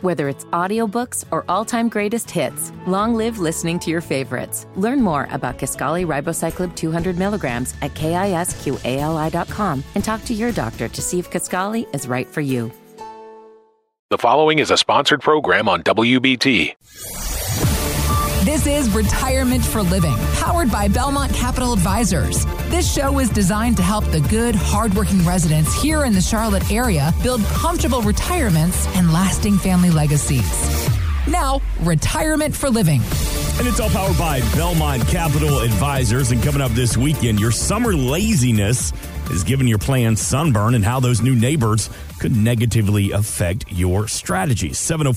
Whether it's audiobooks or all-time greatest hits, long live listening to your favorites. Learn more about Kisqali Ribociclib 200 milligrams at KISQALI.com and talk to your doctor to see if Kisqali is right for you. The following is a sponsored program on WBT. This is Retirement for Living, powered by Belmont Capital Advisors. This show is designed to help the good, hardworking residents here in the Charlotte area build comfortable retirements and lasting family legacies. Now, Retirement for Living. And it's all powered by Belmont Capital Advisors. And coming up this weekend, your summer laziness is giving your plans sunburn and how those new neighbors could negatively affect your strategies.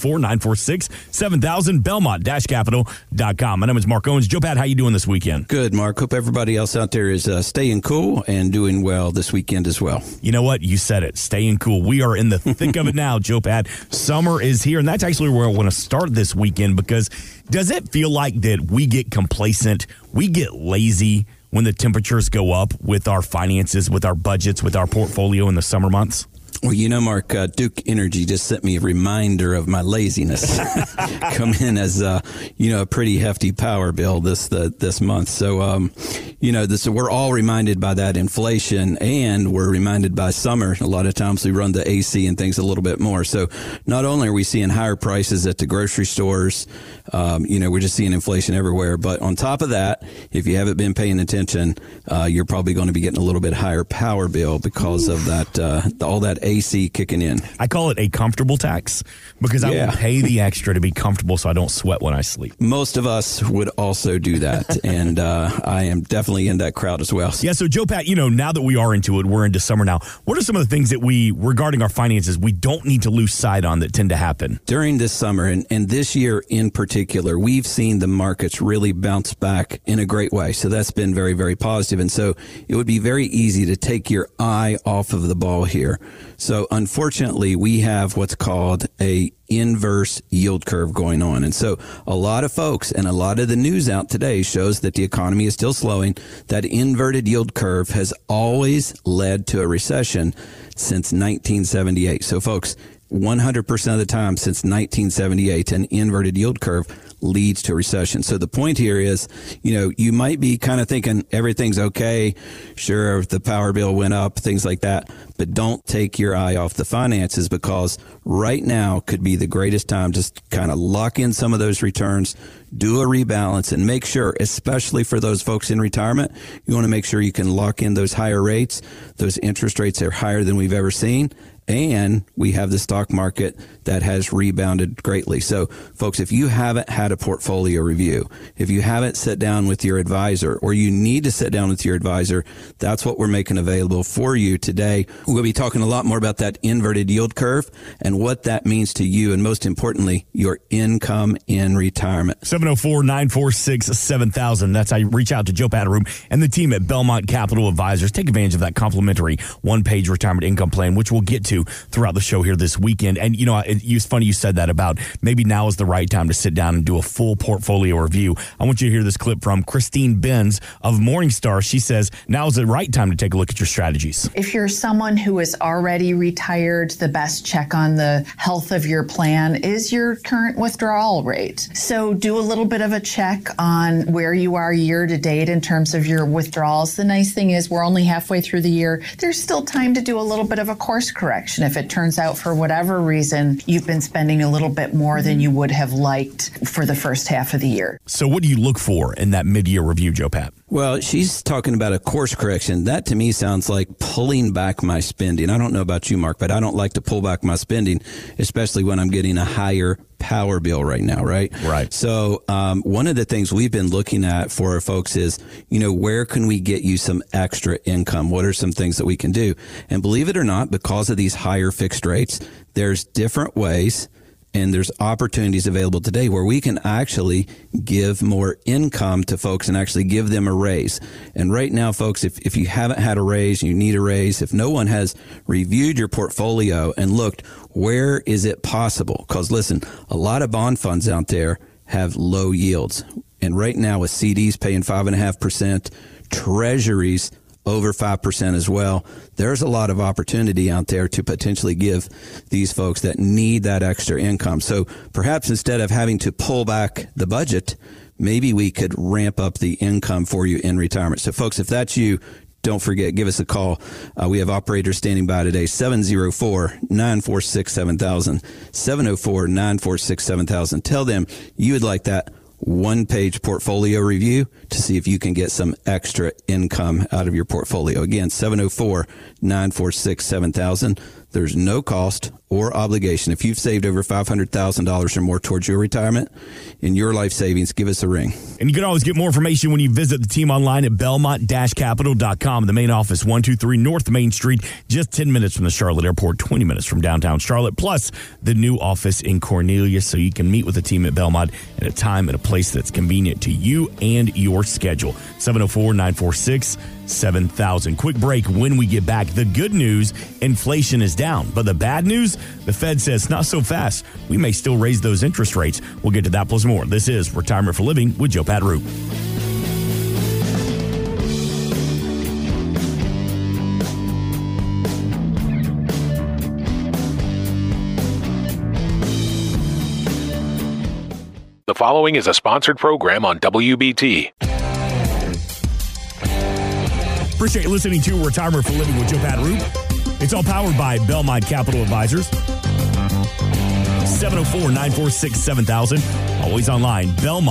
704-946-7000, Belmont-Capital.com. My name is Mark Owens. Joe Pat, how you doing this weekend? Good, Mark. Hope everybody else out there is staying cool and doing well this weekend as well. You know what? You said it. Staying cool. We are in the thick of it now, Joe Pat. Summer is here, and that's actually where I want to start this weekend, because does it feel like that we get complacent, we get lazy when the temperatures go up with our finances, with our budgets, with our portfolio in the summer months? Well, you know, Mark, Duke Energy just sent me a reminder of my laziness. Come in as, a pretty hefty power bill this month. So, we're all reminded by that inflation, and we're reminded by summer. A lot of times we run the AC and things a little bit more. So not only are we seeing higher prices at the grocery stores, we're just seeing inflation everywhere. But on top of that, if you haven't been paying attention, you're probably going to be getting a little bit higher power bill because of that, all that AC kicking in. I call it a comfortable tax because I will pay the extra to be comfortable so I don't sweat when I sleep. Most of us would also do that, and I am definitely in that crowd as well. Yeah, so Joe Pat, now that we are into it, we're into summer now, what are some of the things that regarding our finances, we don't need to lose sight on that tend to happen? During this summer, and this year in particular, we've seen the markets really bounce back in a great way. So that's been very, very positive. And so it would be very easy to take your eye off of the ball here. So unfortunately, we have what's called a inverse yield curve going on. And so a lot of folks and a lot of the news out today shows that the economy is still slowing. That inverted yield curve has always led to a recession since 1978. So folks, 100% of the time since 1978, an inverted yield curve leads to a recession. So the point here is, you might be kind of thinking everything's okay. Sure, the power bill went up, things like that. But don't take your eye off the finances, because right now could be the greatest time to kind of lock in some of those returns, do a rebalance, and make sure, especially for those folks in retirement, you want to make sure you can lock in those higher rates. Those interest rates are higher than we've ever seen. And we have the stock market that has rebounded greatly. So, folks, if you haven't had a portfolio review, if you haven't sat down with your advisor, or you need to sit down with your advisor, that's what we're making available for you today. We're going to be talking a lot more about that inverted yield curve and what that means to you, and most importantly, your income in retirement. 704-946-7000. That's how you reach out to Joe Pataroom and the team at Belmont Capital Advisors. Take advantage of that complimentary one-page retirement income plan, which we'll get to throughout the show here this weekend. And, it's funny you said that about maybe now is the right time to sit down and do a full portfolio review. I want you to hear this clip from Christine Benz of Morningstar. She says now is the right time to take a look at your strategies. If you're someone who is already retired, the best check on the health of your plan is your current withdrawal rate. So do a little bit of a check on where you are year to date in terms of your withdrawals. The nice thing is we're only halfway through the year. There's still time to do a little bit of a course correction. If it turns out for whatever reason you've been spending a little bit more than you would have liked for the first half of the year. So what do you look for in that mid-year review, Joe Pat? Well, she's talking about a course correction. That to me sounds like pulling back my spending. I don't know about you, Mark, but I don't like to pull back my spending, especially when I'm getting a higher power bill right now, right? Right. So one of the things we've been looking at for our folks is, where can we get you some extra income? What are some things that we can do? And believe it or not, because of these higher fixed rates, there's different ways and there's opportunities available today where we can actually give more income to folks and actually give them a raise. And right now, folks, if you haven't had a raise, you need a raise. If no one has reviewed your portfolio and looked, where is it possible? Because listen, a lot of bond funds out there have low yields. And right now with CDs paying 5.5%, treasuries over 5% as well. There's a lot of opportunity out there to potentially give these folks that need that extra income. So perhaps instead of having to pull back the budget, maybe we could ramp up the income for you in retirement. So folks, if that's you, don't forget, give us a call. We have operators standing by today, 704-946-7000, 704-946-7000. Tell them you would like that one-page portfolio review to see if you can get some extra income out of your portfolio. Again, 704-946-7000. There's no cost or obligation. If you've saved over $500,000 or more towards your retirement in your life savings, give us a ring. And you can always get more information when you visit the team online at belmont-capital.com. The main office, 123 North Main Street, just 10 minutes from the Charlotte Airport, 20 minutes from downtown Charlotte, plus the new office in Cornelius, so you can meet with the team at Belmont at a time and a place that's convenient to you and your schedule. 704-946-7000. Quick break. When we get back, the good news, inflation is down. But the bad news, the Fed says not so fast. We may still raise those interest rates. We'll get to that plus more. This is Retirement for Living with Joe Pateroux. The following is a sponsored program on WBT. Appreciate you listening to Retirement for Living with Joe Pateroux. It's all powered by Belmont Capital Advisors. 704-946-7000. Always online,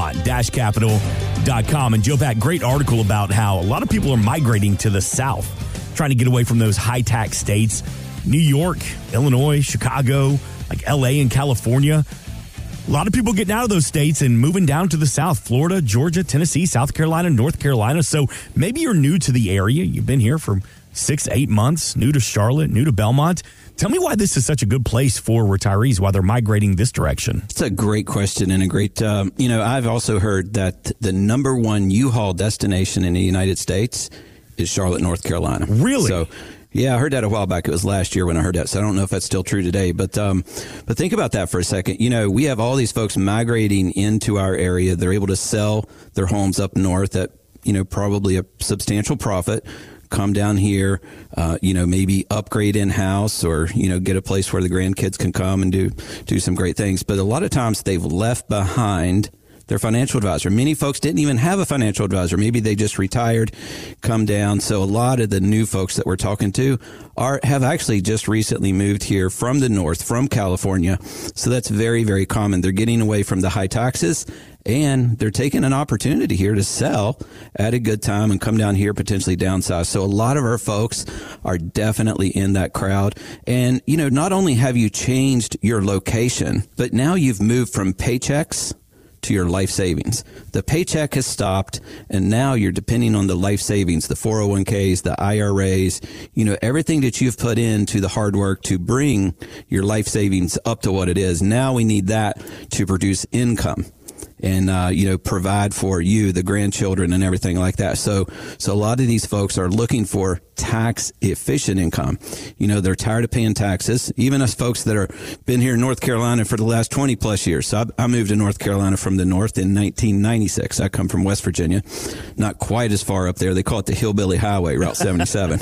belmont-capital.com. And Joe Pat, great article about how a lot of people are migrating to the South, trying to get away from those high-tax states. New York, Illinois, Chicago, like L.A. and California. A lot of people getting out of those states and moving down to the South, Florida, Georgia, Tennessee, South Carolina, North Carolina. So maybe you're new to the area. You've been here for 6-8 months, new to Charlotte, new to Belmont. Tell me why this is such a good place for retirees, why they're migrating this direction. It's a great question and a great, I've also heard that the number one U-Haul destination in the United States is Charlotte, North Carolina. Really? So, yeah, I heard that a while back. It was last year when I heard that, so I don't know if that's still true today. But think about that for a second. You know, we have all these folks migrating into our area. They're able to sell their homes up north at, probably a substantial profit. Come down here, maybe upgrade in-house or, get a place where the grandkids can come and do some great things. But a lot of times they've left behind their financial advisor. Many folks didn't even have a financial advisor. Maybe they just retired, come down. So a lot of the new folks that we're talking to have actually just recently moved here from the north, from California. So that's very, very common. They're getting away from the high taxes and they're taking an opportunity here to sell at a good time and come down here, potentially downsize. So a lot of our folks are definitely in that crowd. And, not only have you changed your location, but now you've moved from paychecks to your life savings. The paycheck has stopped, and now you're depending on the life savings, the 401ks, the IRAs, everything that you've put into the hard work to bring your life savings up to what it is. Now we need that to produce income and, provide for you, the grandchildren and everything like that. So a lot of these folks are looking for tax efficient income. They're tired of paying taxes. Even us folks that are been here in North Carolina for the last 20 plus years. So I moved to North Carolina from the north in 1996. I come from West Virginia, not quite as far up there. They call it the Hillbilly Highway, Route 77.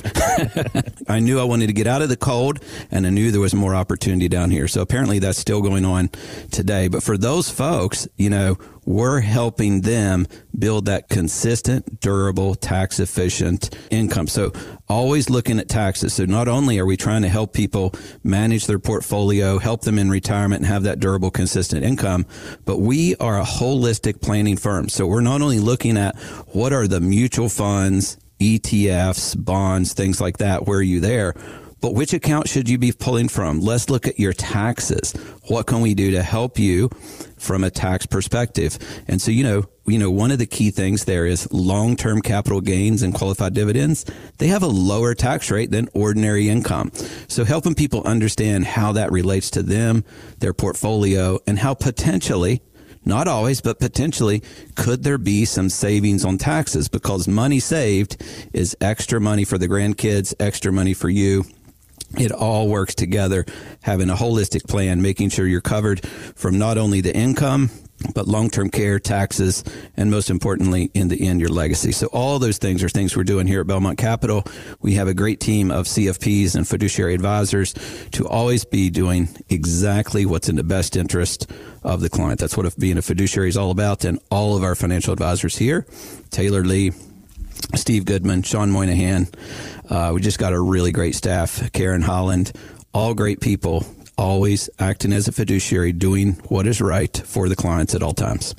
I knew I wanted to get out of the cold, and I knew there was more opportunity down here. So apparently that's still going on today. But for those folks, we're helping them build that consistent, durable, tax-efficient income. So always looking at taxes. So not only are we trying to help people manage their portfolio, help them in retirement and have that durable, consistent income, but we are a holistic planning firm. So we're not only looking at what are the mutual funds, ETFs, bonds, things like that, where are you there? But which account should you be pulling from? Let's look at your taxes. What can we do to help you from a tax perspective? And so, one of the key things there is long-term capital gains and qualified dividends. They have a lower tax rate than ordinary income. So helping people understand how that relates to them, their portfolio, and how potentially, not always, but potentially, could there be some savings on taxes? Because money saved is extra money for the grandkids, extra money for you. It all works together, having a holistic plan, making sure you're covered from not only the income, but long-term care, taxes, and most importantly, in the end, your legacy. So all those things are things we're doing here at Belmont Capital. We have a great team of CFPs and fiduciary advisors to always be doing exactly what's in the best interest of the client. That's what being a fiduciary is all about. And all of our financial advisors here, Taylor Lee, Steve Goodman, Sean Moynihan, we just got a really great staff, Karen Holland, all great people, always acting as a fiduciary, doing what is right for the clients at all times.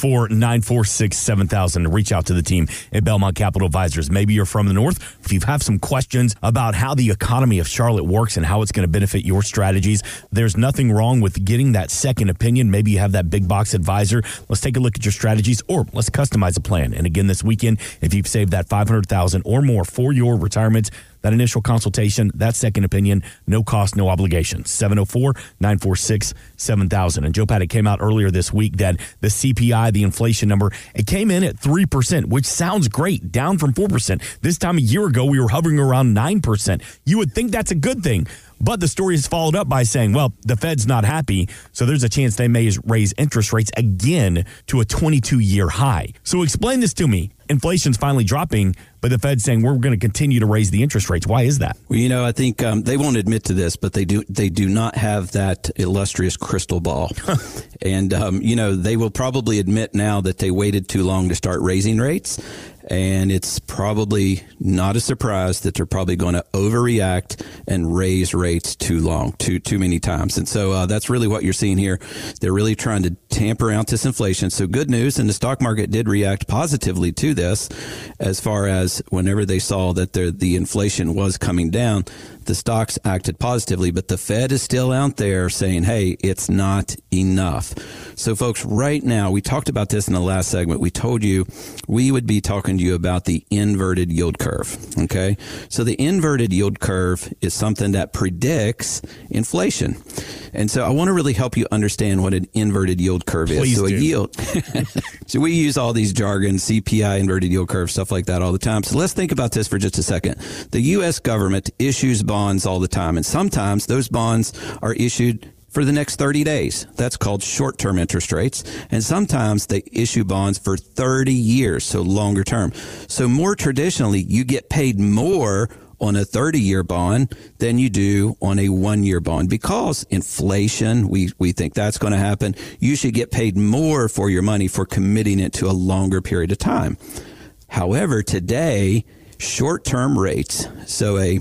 704-946-7000. Reach out to the team at Belmont Capital Advisors. Maybe you're from the north. If you have some questions about how the economy of Charlotte works and how it's going to benefit your strategies, there's nothing wrong with getting that second opinion. Maybe you have that big box advisor. Let's take a look at your strategies, or let's customize a plan. And again, this weekend, if you've saved that $500,000 or more for your retirement, that initial consultation, that second opinion, no cost, no obligation. 704-946-7000. And Joe Pat, it came out earlier this week that the CPI, the inflation number, it came in at 3%, which sounds great, down from 4%. This time a year ago, we were hovering around 9%. You would think that's a good thing. But the story is followed up by saying, well, the Fed's not happy, so there's a chance they may raise interest rates again to a 22-year high. So explain this to me. Inflation's finally dropping, but the Fed's saying we're going to continue to raise the interest rates. Why is that? Well, I think they won't admit to this, but they do not have that illustrious crystal ball. And, they will probably admit now that they waited too long to start raising rates. And it's probably not a surprise that they're probably going to overreact and raise rates too long, too many times. And so that's really what you're seeing here. They're really trying to tamper out this inflation. So good news. And the stock market did react positively to this, as far as whenever they saw that the inflation was coming down, the stocks acted positively. But the Fed is still out there saying, hey, it's not enough. So folks, right now, we talked about this in the last segment. We told you we would be talking to you about the inverted yield curve. Okay. So the inverted yield curve is something that predicts inflation. And so I want to really help you understand what an inverted yield curve is. Please so do. A yield. So we use all these jargon, CPI, inverted yield curve, stuff like that all the time. So let's think about this for just a second. The U.S. government issues bonds all the time, and sometimes those bonds are issued for the next 30 days. That's called short-term interest rates. And sometimes they issue bonds for 30 years, so longer term. So more traditionally, you get paid more on a 30-year bond than you do on a 1-year bond, because inflation, we think that's going to happen. You should get paid more for your money for committing it to a longer period of time. However, today, short-term rates, so a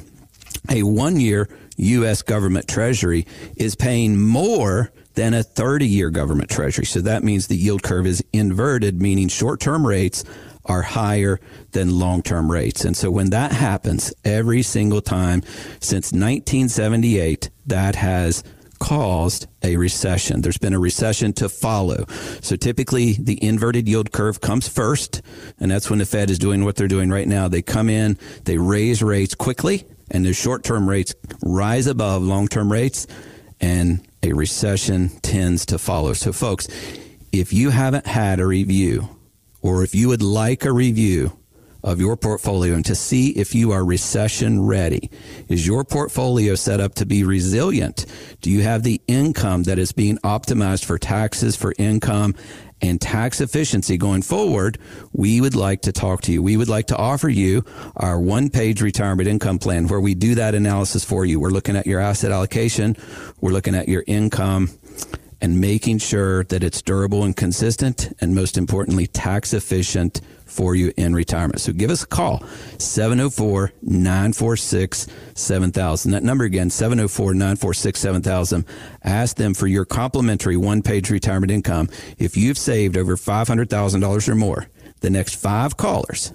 1-year U.S. government treasury is paying more than a 30-year government treasury. So that means the yield curve is inverted, meaning short-term rates are higher than long-term rates. And so when that happens every single time since 1978, that has caused a recession. There's been a recession to follow. So typically the inverted yield curve comes first, and that's when the Fed is doing what they're doing right now. They come in, they raise rates quickly, and the short-term rates rise above long-term rates, and a recession tends to follow. So folks, if you haven't had a review, or if you would like a review of your portfolio and to see if you are recession ready, is your portfolio set up to be resilient? Do you have the income that is being optimized for taxes, for income, and tax efficiency going forward? We would like to talk to you. We would like to offer you our one-page retirement income plan, where we do that analysis for you. We're looking at your asset allocation. We're looking at your income and making sure that it's durable and consistent, and most importantly, tax efficient for you in retirement. So give us a call, 704-946-7000. That number again, 704-946-7000. Ask them for your complimentary one-page retirement income. If you've saved over $500,000 or more, the next 5 callers,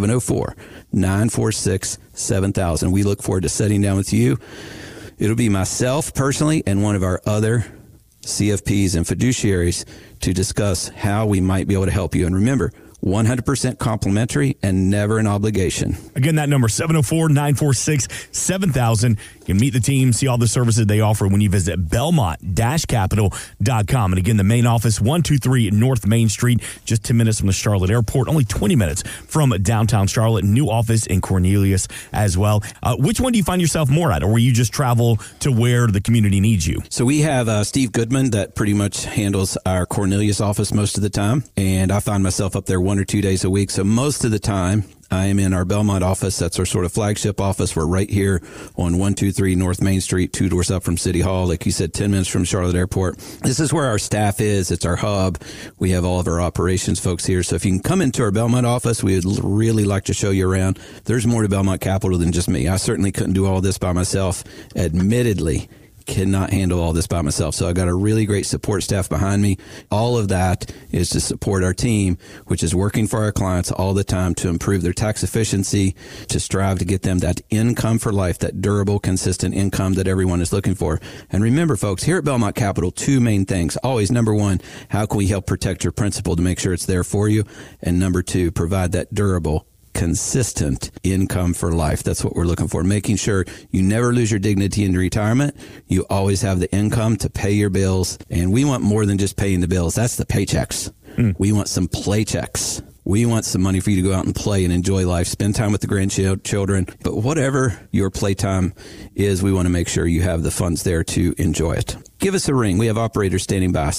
704-946-7000. We look forward to sitting down with you. It'll be myself personally and one of our other CFPs and fiduciaries to discuss how we might be able to help you. And remember, 100% complimentary and never an obligation. Again, that number, 704-946-7000. You can meet the team, see all the services they offer when you visit Belmont-Capital.com. And again, the main office, 123 North Main Street, just 10 minutes from the Charlotte Airport, only 20 minutes from downtown Charlotte. New office in Cornelius as well. Which one do you find yourself more at, or will you just travel to where the community needs you? So we have Steve Goodman that pretty much handles our Cornelius office most of the time, and I find myself up there 1 or 2 days a week. So most of the time, I am in our Belmont office. That's our sort of flagship office. We're right here on 123 North Main Street, 2 doors up from City Hall. Like you said, 10 minutes from Charlotte Airport. This is where our staff is. It's our hub. We have all of our operations folks here. So if you can come into our Belmont office, we would really like to show you around. There's more to Belmont Capital than just me. I certainly couldn't do all this by myself, admittedly. Cannot handle all this by myself. So I got a really great support staff behind me. All of that is to support our team, which is working for our clients all the time to improve their tax efficiency, to strive to get them that income for life, that durable, consistent income that everyone is looking for. And remember, folks, here at Belmont Capital, 2 main things. Always, number 1, how can we help protect your principal to make sure it's there for you? And number 2, provide that durable, consistent income for life. That's what we're looking for. Making sure you never lose your dignity in retirement. You always have the income to pay your bills. And we want more than just paying the bills. That's the paychecks. We want some play checks. We want some money for you to go out and play and enjoy life, spend time with the grandchildren. But whatever your playtime is, we want to make sure you have the funds there to enjoy it. Give us a ring. We have operators standing by.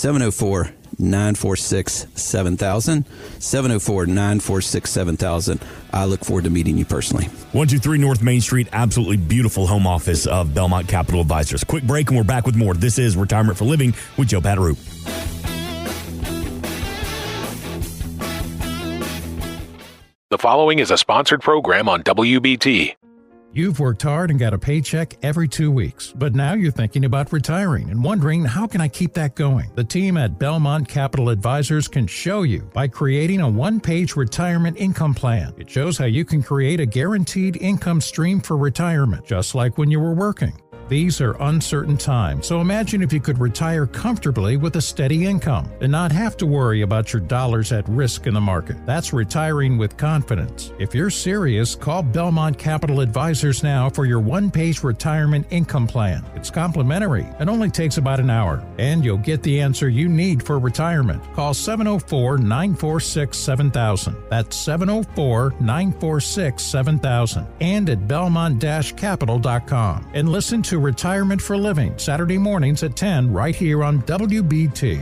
704-946-7000. 704-946-7000. I look forward to meeting you personally. 123 North Main Street, absolutely beautiful home office of Belmont Capital Advisors. Quick break and we're back with more. This is Retirement for Living with Joe Pataroop. The following is a sponsored program on WBT. You've worked hard and got a paycheck every 2 weeks, but now you're thinking about retiring and wondering, how can I keep that going? The team at Belmont Capital Advisors can show you by creating a one-page retirement income plan. It shows how you can create a guaranteed income stream for retirement, just like when you were working. These are uncertain times, so imagine if you could retire comfortably with a steady income and not have to worry about your dollars at risk in the market. That's retiring with confidence. If you're serious, call Belmont Capital Advisors now for your one-page retirement income plan. It's complimentary and only takes about an hour, and you'll get the answer you need for retirement. Call 704-946-7000. That's 704-946-7000 and at belmont-capital.com. And listen to Retirement for Living, Saturday mornings at 10 right here on WBT.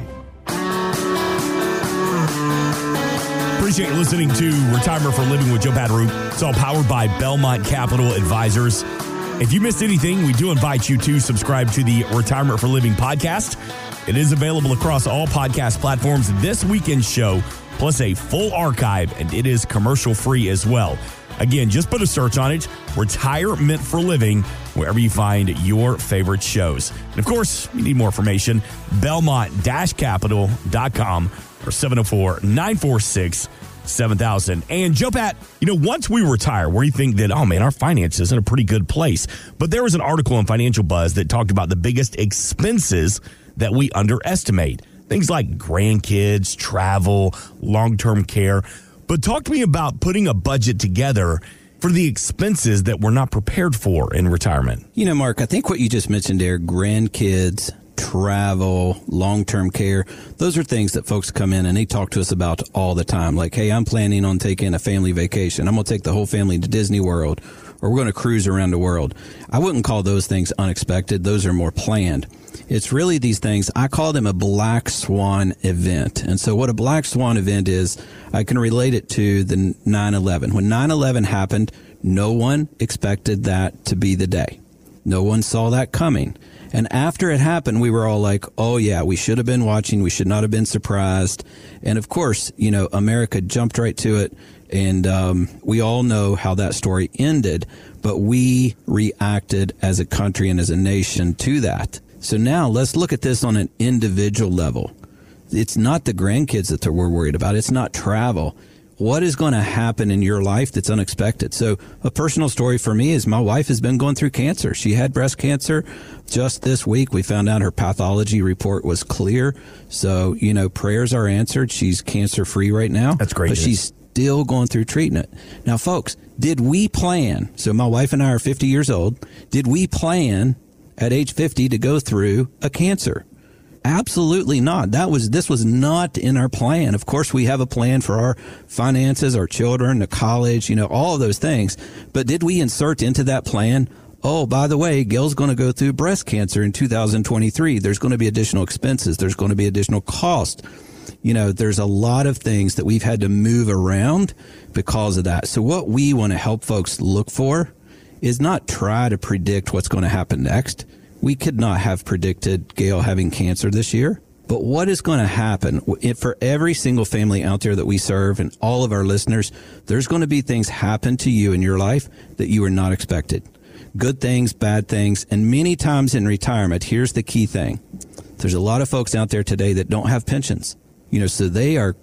Appreciate you listening to Retirement for Living with Joe Pataroop. It's all powered by Belmont Capital Advisors. If you missed anything, we do invite you to subscribe to the Retirement for Living podcast. It is available across all podcast platforms. This weekend's show, plus a full archive, and it is commercial free as well. Again, just put a search on it, Retirement for Living, wherever you find your favorite shows. And of course, you need more information, belmont-capital.com or 704-946-7000. And Joe Pat, once we retire, where you think that, oh man, our finances in a pretty good place. But there was an article in Financial Buzz that talked about the biggest expenses that we underestimate. Things like grandkids, travel, long-term care. But talk to me about putting a budget together for the expenses that we're not prepared for in retirement. Mark, I think what you just mentioned there, grandkids, travel, long-term care, those are things that folks come in and they talk to us about all the time. Like, hey, I'm planning on taking a family vacation. I'm going to take the whole family to Disney World, or we're going to cruise around the world. I wouldn't call those things unexpected. Those are more planned. It's really these things, I call them a black swan event. And so what a black swan event is, I can relate it to the 9/11. When 9/11 happened, no one expected that to be the day. No one saw that coming. And after it happened, we were all like, oh yeah, we should have been watching. We should not have been surprised. And of course, America jumped right to it. And we all know how that story ended. But we reacted as a country and as a nation to that. So now let's look at this on an individual level. It's not the grandkids that we're worried about. It's not travel. What is going to happen in your life that's unexpected? So a personal story for me is my wife has been going through cancer. She had breast cancer just this week. We found out her pathology report was clear. So, prayers are answered. She's cancer free right now. That's great. But she's still going through treatment. Now, folks, did we plan? So my wife and I are 50 years old. Did we plan at age 50 to go through a cancer? Absolutely not. This was not in our plan. Of course, we have a plan for our finances, our children, the college, all of those things. But did we insert into that plan, oh, by the way, Gail's going to go through breast cancer in 2023. There's going to be additional expenses. There's going to be additional cost. There's a lot of things that we've had to move around because of that. So what we want to help folks look for is not try to predict what's going to happen next. We could not have predicted Gail having cancer this year. But what is going to happen for every single family out there that we serve and all of our listeners, there's going to be things happen to you in your life that you were not expected. Good things, bad things. And many times in retirement, here's the key thing. There's a lot of folks out there today that don't have pensions. So they are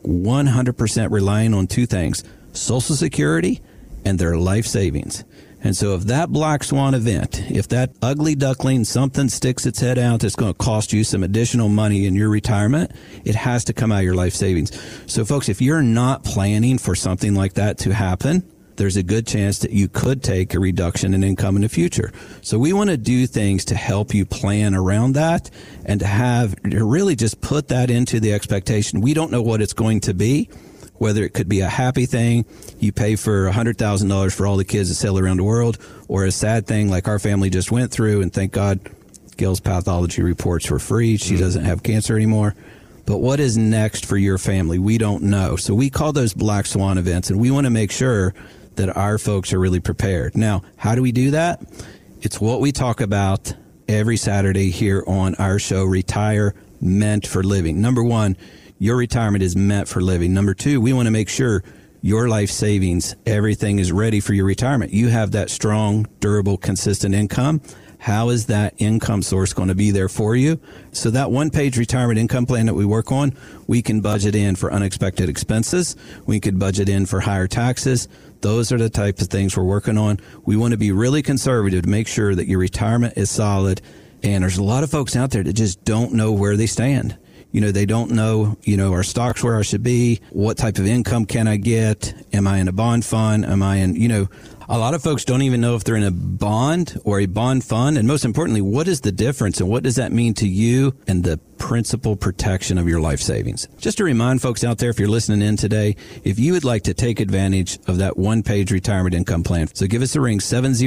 100% relying on two things, Social Security and their life savings. And so if that black swan event, if that ugly duckling, something sticks its head out that's going to cost you some additional money in your retirement, it has to come out of your life savings. So folks, if you're not planning for something like that to happen, there's a good chance that you could take a reduction in income in the future. So we want to do things to help you plan around that and to really just put that into the expectation. We don't know what it's going to be. Whether it could be a happy thing, you pay for $100,000 for all the kids that sail around the world, or a sad thing like our family just went through, and thank God Gail's pathology reports were free. She doesn't have cancer anymore. But what is next for your family? We don't know. So we call those black swan events, and we want to make sure that our folks are really prepared. Now, how do we do that? It's what we talk about every Saturday here on our show, Retire Meant for Living. Number one, your retirement is meant for living. Number two, we want to make sure your life savings, everything is ready for your retirement. You have that strong, durable, consistent income. How is that income source going to be there for you? So that one-page retirement income plan that we work on, we can budget in for unexpected expenses. We could budget in for higher taxes. Those are the types of things we're working on. We want to be really conservative to make sure that your retirement is solid. And there's a lot of folks out there that just don't know where they stand. They don't know, are stocks where I should be? What type of income can I get? Am I in a bond fund? Am I in, a lot of folks don't even know if they're in a bond or a bond fund. And most importantly, what is the difference and what does that mean to you and the principal protection of your life savings? Just to remind folks out there, if you're listening in today, if you would like to take advantage of that one-page retirement income plan, so give us a ring,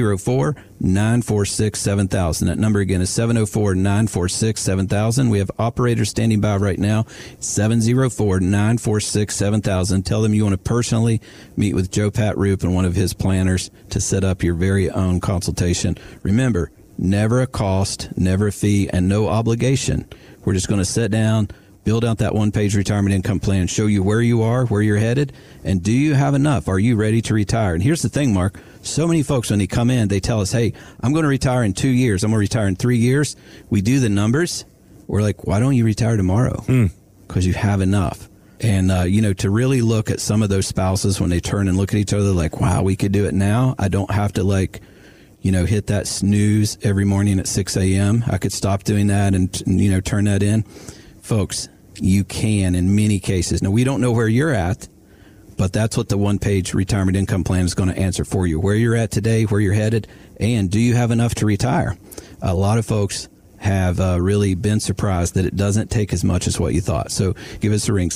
704-946-7000. That number again is 704-946-7000. We have operators standing by right now, 704-946-7000. Tell them you want to personally meet with Joe Pat Roop and one of his planners to set up your very own consultation. Remember, never a cost, never a fee, and no obligation. We're just going to sit down, build out that one-page retirement income plan, show you where you are, where you're headed, and do you have enough? Are you ready to retire? And here's the thing, Mark. So many folks, when they come in, they tell us, hey, I'm going to retire in 2 years. I'm going to retire in 3 years. We do the numbers. We're like, why don't you retire tomorrow? Because you have enough. And, to really look at some of those spouses when they turn and look at each other like, wow, we could do it now. I don't have to hit that snooze every morning at 6 a.m. I could stop doing that and turn that in. Folks, you can in many cases. Now, we don't know where you're at, but that's what the one-page retirement income plan is going to answer for you. Where you're at today, where you're headed, and do you have enough to retire? A lot of folks have really been surprised that it doesn't take as much as what you thought. So give us a ring,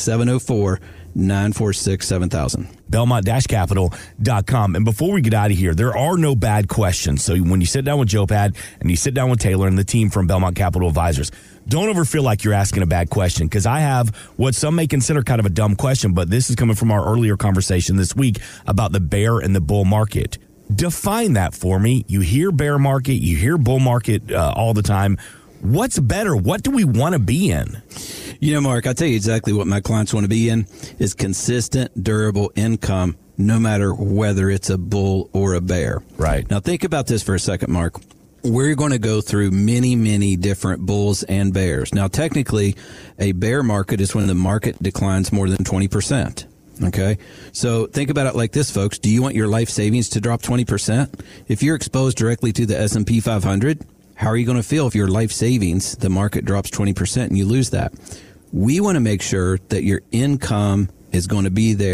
704-946-7000. Belmont-capital.com. And before we get out of here, there are no bad questions. So when you sit down with Joe Pat and you sit down with Taylor and the team from Belmont Capital Advisors, don't ever feel like you're asking a bad question, because I have what some may consider kind of a dumb question, but this is coming from our earlier conversation this week about the bear and the bull market. Define that for me. You hear bear market, you hear bull market all the time. What's better? What do we want to be in? Mark, I'll tell you exactly what my clients want to be in is consistent, durable income, no matter whether it's a bull or a bear. Right. Now, think about this for a second, Mark. We're going to go through many, many different bulls and bears. Now, technically, a bear market is when the market declines more than 20%. Okay. So think about it like this, folks. Do you want your life savings to drop 20%? If you're exposed directly to the S&P 500, how are you going to feel if your life savings, the market drops 20% and you lose that? We want to make sure that your income is going to be there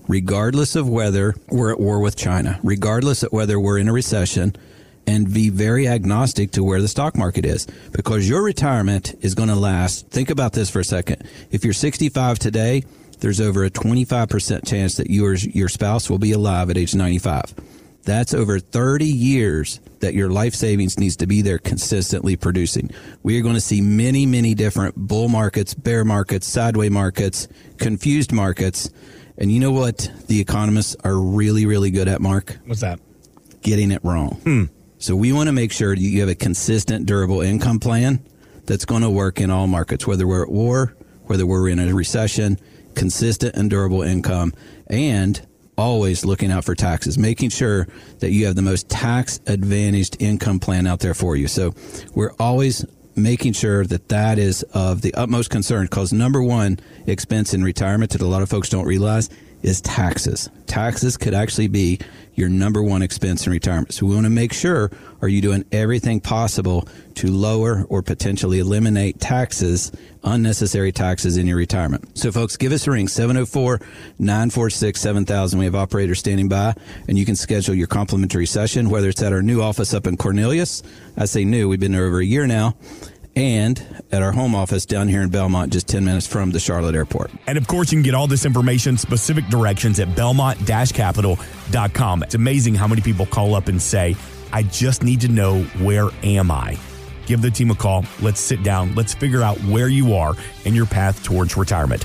regardless of whether we're at war with China, regardless of whether we're in a recession, and be very agnostic to where the stock market is, because your retirement is going to last. Think about this for a second. If you're 65 today, there's over a 25% chance that your spouse will be alive at age 95. That's over 30 years that your life savings needs to be there consistently producing. We are going to see many, many different bull markets, bear markets, sideways markets, confused markets. And you know what the economists are really, really good at, Mark? What's that? Getting it wrong. So we want to make sure you have a consistent, durable income plan that's going to work in all markets, whether we're at war, whether we're in a recession, consistent and durable income, and always looking out for taxes, making sure that you have the most tax-advantaged income plan out there for you. So we're always making sure that is of the utmost concern, because number one expense in retirement that a lot of folks don't realize is taxes. Taxes could actually be your number one expense in retirement. So we want to make sure, are you doing everything possible to lower or potentially eliminate taxes, unnecessary taxes in your retirement? So folks, give us a ring, 704-946-7000. We have operators standing by, and you can schedule your complimentary session, whether it's at our new office up in Cornelius. I say new, we've been there over a year now, and at our home office down here in Belmont, just 10 minutes from the Charlotte airport. And of course, you can get all this information, specific directions at belmont-capital.com. It's amazing how many people call up and say, I just need to know, where am I? Give the team a call. Let's sit down. Let's figure out where you are in your path towards retirement.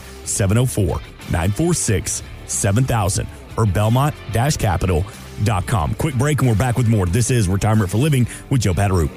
704-946-7000 or belmont-capital.com. Quick break and we're back with more. This is Retirement for Living with Joe Pataroop.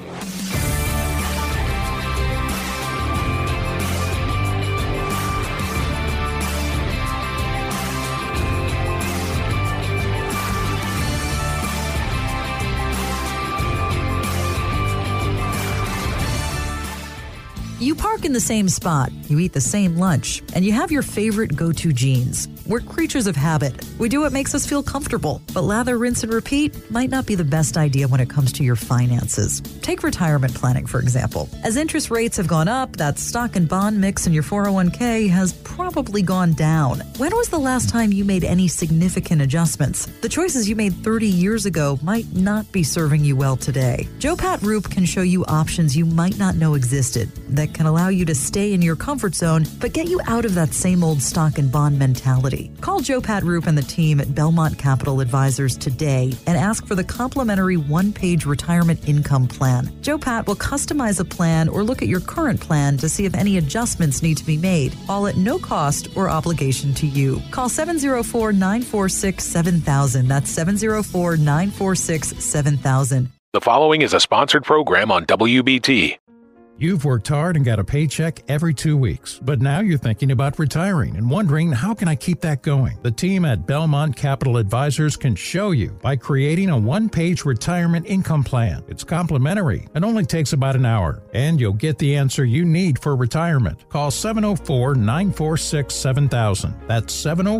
You park in the same spot, you eat the same lunch, and you have your favorite go-to jeans. We're creatures of habit. We do what makes us feel comfortable, but lather, rinse, and repeat might not be the best idea when it comes to your finances. Take retirement planning, for example. As interest rates have gone up, that stock and bond mix in your 401k has probably gone down. When was the last time you made any significant adjustments? The choices you made 30 years ago might not be serving you well today. Joe Pataroop can show you options you might not know existed that can allow you to stay in your comfort zone, but get you out of that same old stock and bond mentality. Call Joe Pataroop and the team at Belmont Capital Advisors today and ask for the complimentary one-page retirement income plan. Joe Pat will customize a plan or look at your current plan to see if any adjustments need to be made, all at no cost or obligation to you. Call 704-946-7000. That's 704-946-7000. The following is a sponsored program on WBT. You've worked hard and got a paycheck every 2 weeks, but now you're thinking about retiring and wondering, how can I keep that going? The team at Belmont Capital Advisors can show you by creating a one-page retirement income plan. It's complimentary and only takes about an hour, and you'll get the answer you need for retirement. Call 704-946-7000. That's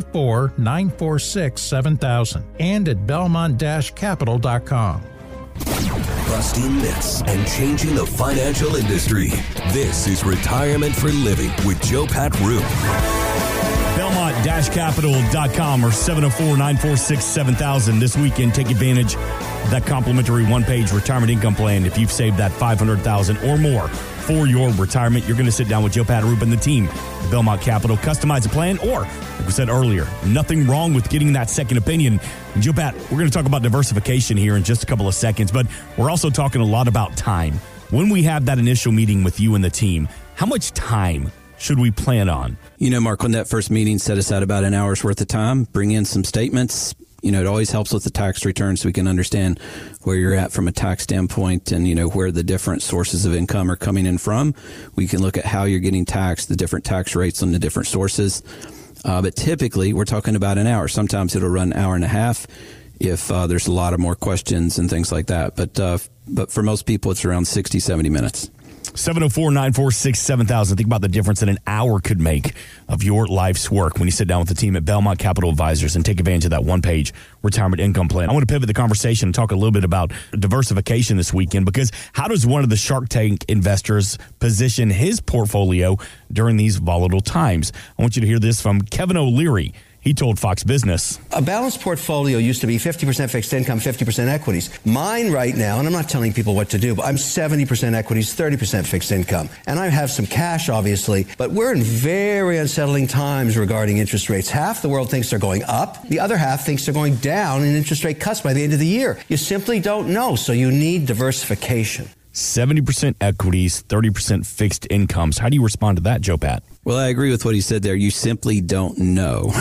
704-946-7000 and at belmont-capital.com. Busting myths and changing the financial industry. This is Retirement for Living with Joe Pataroop. Belmont-capital.com or 704-946-7000. This weekend, take advantage of that complimentary one-page retirement income plan. If you've saved that $500,000 or more for your retirement, you're going to sit down with Joe Pataroop and the team at Belmont Capital, customize a plan, or, like we said earlier, nothing wrong with getting that second opinion. And Joe Pat, we're going to talk about diversification here in just a couple of seconds, but we're also talking a lot about time. When we have that initial meeting with you and the team, how much time should we plan on? You know, Mark, on that first meeting, set aside about an hour's worth of time, bring in some statements. You know, it always helps with the tax return so we can understand where you're at from a tax standpoint and, you know, where the different sources of income are coming in from. We can look at how you're getting taxed, the different tax rates on the different sources. But typically, we're talking about an hour. Sometimes it'll run an hour and a half if there's a lot of more questions and things like that. But for most people, it's around 60, 70 minutes. 704-946-7000. Think about the difference that an hour could make of your life's work when you sit down with the team at Belmont Capital Advisors and take advantage of that one-page retirement income plan. I want to pivot the conversation and talk a little bit about diversification this weekend, because how does one of the Shark Tank investors position his portfolio during these volatile times? I want you to hear this from Kevin O'Leary. He told Fox Business. A balanced portfolio used to be 50% fixed income, 50% equities. Mine right now, and I'm not telling people what to do, but I'm 70% equities, 30% fixed income. And I have some cash, obviously, but we're in very unsettling times regarding interest rates. Half the world thinks they're going up. The other half thinks they're going down in interest rate cuts by the end of the year. You simply don't know, so you need diversification. 70% equities, 30% fixed incomes. How do you respond to that, Joe Pat? Well, I agree with what he said there. You simply don't know.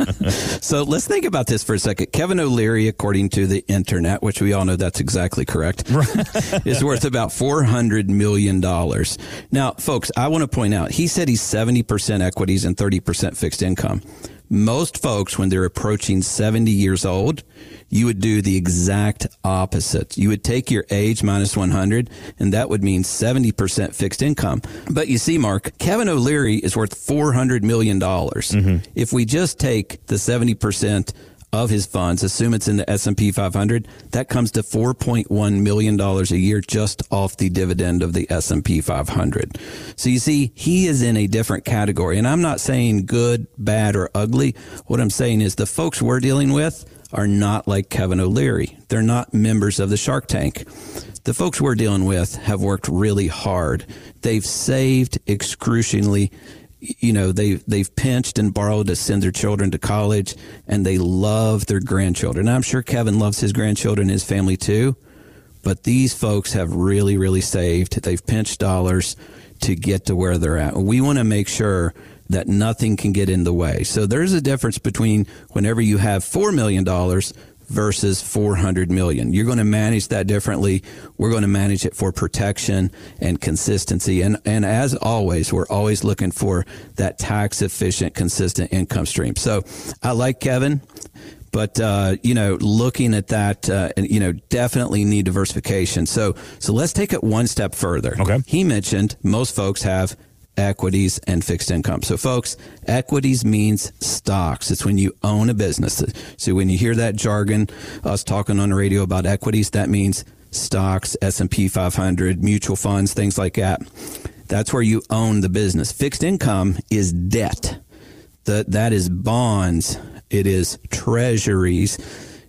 So let's think about this for a second. Kevin O'Leary, according to the internet, which we all know that's exactly correct, is worth about $400 million. Now, folks, I want to point out, he said he's 70% equities and 30% fixed income. Most folks, when they're approaching 70 years old, you would do the exact opposite. You would take your age minus 100, and that would mean 70% fixed income. But you see, Mark, Kevin O'Leary is worth $400 million. Mm-hmm. If we just take the 70% of his funds, assume it's in the S&P 500, that comes to $4.1 million a year just off the dividend of the S&P 500. So you see, he is in a different category. And I'm not saying good, bad, or ugly. What I'm saying is the folks we're dealing with are not like Kevin O'Leary. They're not members of the Shark Tank. The folks we're dealing with have worked really hard. They've saved excruciatingly. You know, they've pinched and borrowed to send their children to college, and they love their grandchildren. I'm sure Kevin loves his grandchildren and his family too, but these folks have really, really saved. They've pinched dollars to get to where they're at. We want to make sure that nothing can get in the way. So there's a difference between whenever you have $4 million versus $400 million. You're going to manage that differently. We're going to manage it for protection and consistency. And as always, we're always looking for that tax efficient, consistent income stream. So I like Kevin, but, looking at that, definitely need diversification. So let's take it one step further. Okay. He mentioned most folks have equities and fixed income. So folks, equities means stocks. It's when you own a business. So when you hear that jargon, us talking on the radio about equities, that means stocks, S&P 500, mutual funds, things like that. That's where you own the business. Fixed income is debt. That is bonds. It is treasuries,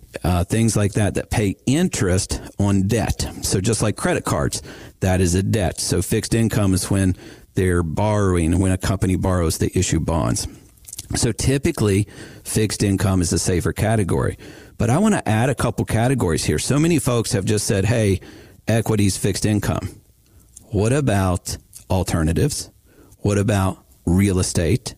things like that pay interest on debt. So just like credit cards, that is a debt. So fixed income is when they're borrowing. When a company borrows, they issue bonds. So typically, fixed income is a safer category. But I want to add a couple categories here. So many folks have just said, hey, equities, fixed income. What about alternatives? What about real estate?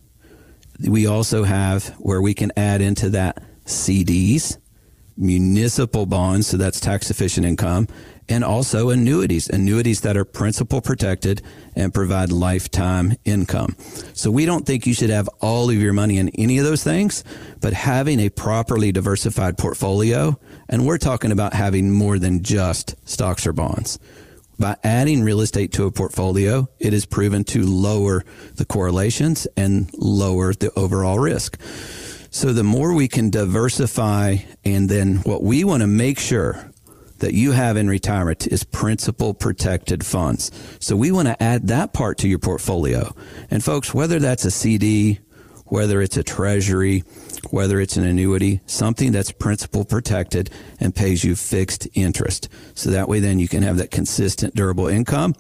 We also have where we can add into that CDs, municipal bonds, so that's tax efficient income, and also annuities that are principal protected and provide lifetime income. So we don't think you should have all of your money in any of those things, but having a properly diversified portfolio, and we're talking about having more than just stocks or bonds. By adding real estate to a portfolio, it is proven to lower the correlations and lower the overall risk. So the more we can diversify, and then what we want to make sure that you have in retirement is principal protected funds. So we want to add that part to your portfolio. And folks, whether that's a CD, whether it's a treasury, whether it's an annuity, something that's principal protected and pays you fixed interest. So that way then you can have that consistent, durable income.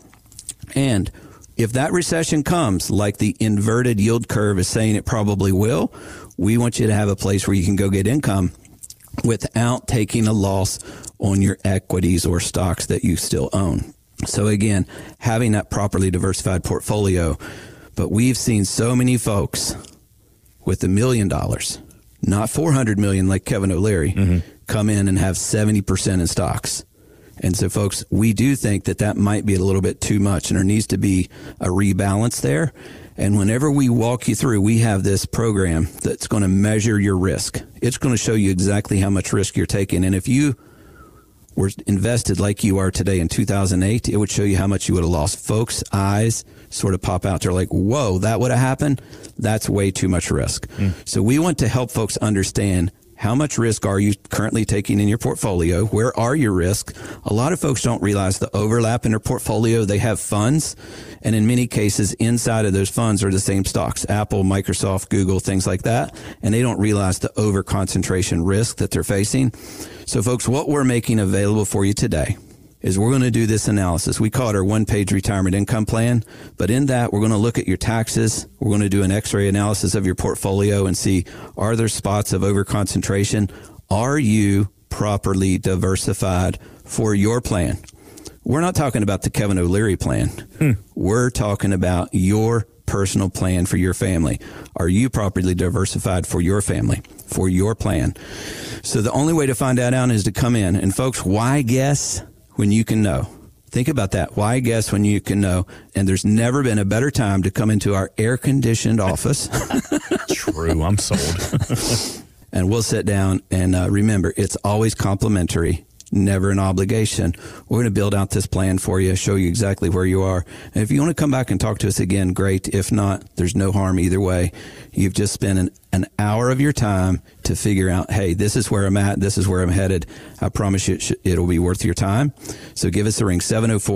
And if that recession comes, like the inverted yield curve is saying it probably will, we want you to have a place where you can go get income without taking a loss on your equities or stocks that you still own. So again, having that properly diversified portfolio. But we've seen so many folks with $1 million, not $400 million like Kevin O'Leary, come in and have 70% in stocks. And so, folks, we do think that might be a little bit too much, and there needs to be a rebalance there. And whenever we walk you through, we have this program that's going to measure your risk. It's going to show you exactly how much risk you're taking. And if you were invested like you are today in 2008, it would show you how much you would have lost. Folks' eyes sort of pop out. They're like, whoa, that would have happened? That's way too much risk. So we want to help folks understand How much risk are you currently taking in your portfolio? Where are your risks? A lot of folks don't realize the overlap in their portfolio. They have funds, and in many cases, inside of those funds are the same stocks, Apple, Microsoft, Google, things like that, and they don't realize the over-concentration risk that they're facing. So, folks, what we're making available for you today is we're going to do this analysis. We call it our one-page retirement income plan, but in that, we're going to look at your taxes. We're going to do an x-ray analysis of your portfolio and see, are there spots of over-concentration? Are you properly diversified for your plan? We're not talking about the Kevin O'Leary plan. We're talking about your personal plan for your family. Are you properly diversified for your family, for your plan? So the only way to find that out is to come in. And folks, why guess when you can know? Think about that. Why guess when you can know? And there's never been a better time to come into our air-conditioned office. True, I'm sold. And we'll sit down and remember, it's always complimentary, never an obligation. We're going to build out this plan for you, show you exactly where you are. And if you want to come back and talk to us again, great. If not, there's no harm either way. You've just spent an hour of your time to figure out, hey, this is where I'm at, this is where I'm headed. I promise you it'll be worth your time. So give us a ring,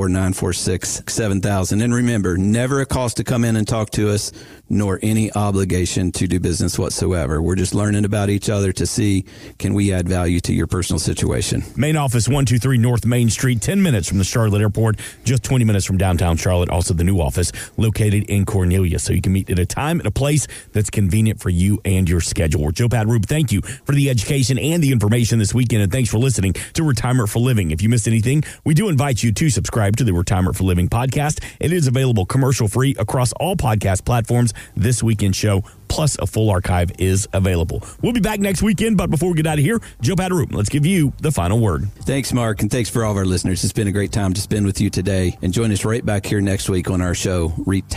704-946-7000. And remember, never a cost to come in and talk to us, nor any obligation to do business whatsoever. We're just learning about each other to see, can we add value to your personal situation? Main office, 123 North Main Street, 10 minutes from the Charlotte Airport, just 20 minutes from downtown Charlotte. Also the new office located in Cornelia. So you can meet at a time and a place that's convenient for you and your schedule. Joe Paterube, thank you for the education and the information this weekend, and thanks for listening to Retirement for Living. If you missed anything, we do invite you to subscribe to the Retirement for Living podcast. It is available commercial-free across all podcast platforms. This weekend show, plus a full archive, is available. We'll be back next weekend, but before we get out of here, Joe Paterube, let's give you the final word. Thanks, Mark, and thanks for all of our listeners. It's been a great time to spend with you today, and join us right back here next week on our show,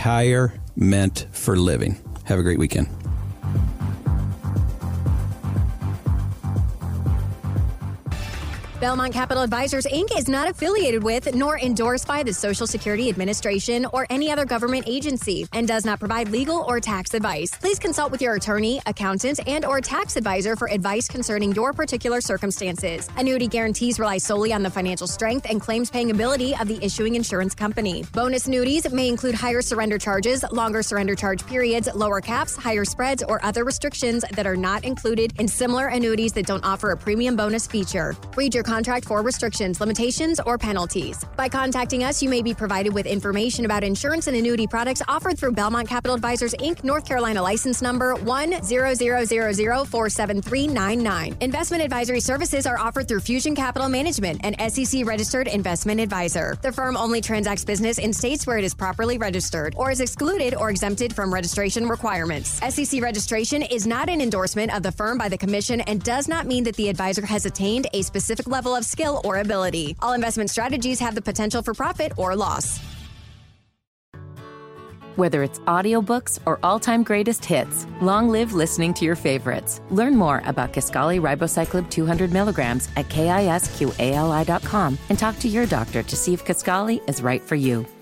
Retirement for Living. Have a great weekend. Belmont Capital Advisors, Inc. is not affiliated with nor endorsed by the Social Security Administration or any other government agency and does not provide legal or tax advice. Please consult with your attorney, accountant, and or tax advisor for advice concerning your particular circumstances. Annuity guarantees rely solely on the financial strength and claims paying ability of the issuing insurance company. Bonus annuities may include higher surrender charges, longer surrender charge periods, lower caps, higher spreads, or other restrictions that are not included in similar annuities that don't offer a premium bonus feature. Read your contract for restrictions, limitations, or penalties. By contacting us, you may be provided with information about insurance and annuity products offered through Belmont Capital Advisors, Inc., North Carolina license number 10000047399. Investment advisory services are offered through Fusion Capital Management, an SEC-registered investment advisor. The firm only transacts business in states where it is properly registered or is excluded or exempted from registration requirements. SEC registration is not an endorsement of the firm by the Commission and does not mean that the advisor has attained a specific level of skill or ability. All investment strategies have the potential for profit or loss. Whether it's audiobooks or all-time greatest hits, long live listening to your favorites. Learn more about Kisqali Ribociclib 200 milligrams at KISQALI.com and talk to your doctor to see if Kisqali is right for you.